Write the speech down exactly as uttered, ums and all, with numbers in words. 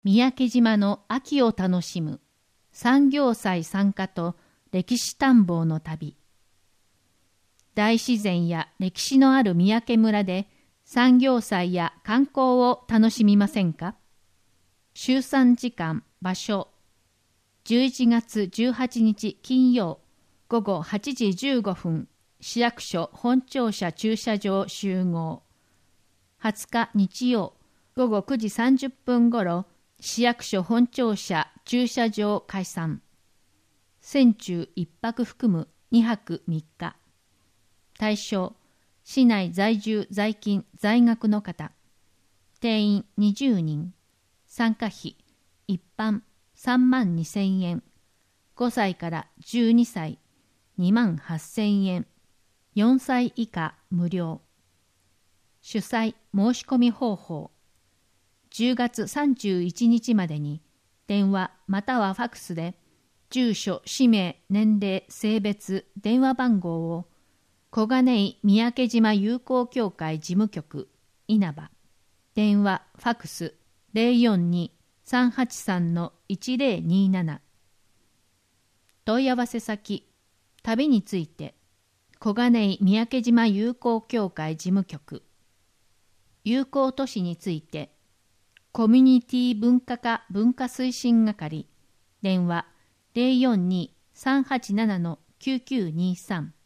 三宅島の秋を楽しむ産業祭参加と歴史探訪の旅。大自然や歴史のある三宅村で産業祭や観光を楽しみませんか？集散時間、場所。じゅういちがつじゅうはちにち金曜午後はちじじゅうごふん、市役所本庁舎駐車場集合。はつか日曜午後くじさんじゅっぷんごろ、市役所本庁舎駐車場解散。船中いっぱく含むにはくみっか。対象、市内在住在勤在学の方。定員にじゅうにん。参加費、一般さんまんにせんえん。ごさいからじゅうにさい、にまんはっせんえん。よんさい以下無料。主催申し込み方法。じゅうがつさんじゅういちにちまでに電話またはファクスで住所、氏名、年齢、性別、電話番号を小金井三宅島友好協会事務局稲葉、電話ファクス ゼロよんに さんはちさん いちゼロになな。問い合わせ先、旅について小金井三宅島友好協会事務局。友好都市についてコミュニティ文化課文化推進係、電話 ゼロよんに さんはちなな きゅうきゅうにさん。